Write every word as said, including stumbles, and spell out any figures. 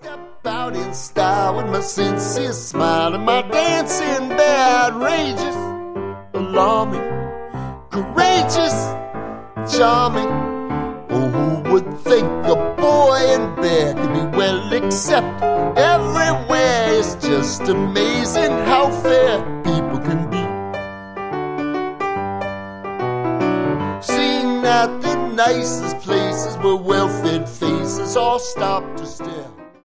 Step out in style with my sincere smile and my dancing bear, outrageous, alarming, courageous, charming. Oh, who would think a boy in bear could be well accepted everywhere? It's just amazing how fair people can be. Seen at the nicest places where well-fed faces all stop to stare.